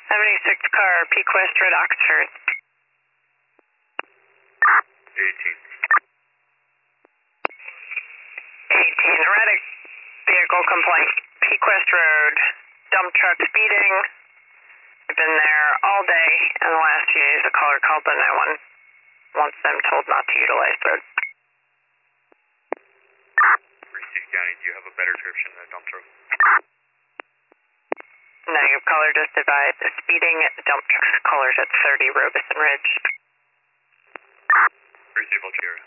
76 car, Pequest, Red Oxford. 18. 18, erratic vehicle complaint, Pequest Road, dump truck speeding. I've been there all day in the last few days. A caller called the 911, wants them told not to utilize the road. Received County, do you have a better description than a dump truck? Negative, caller just advised the speeding dump truck. Callers at 30 Robeson Ridge. Received, I'll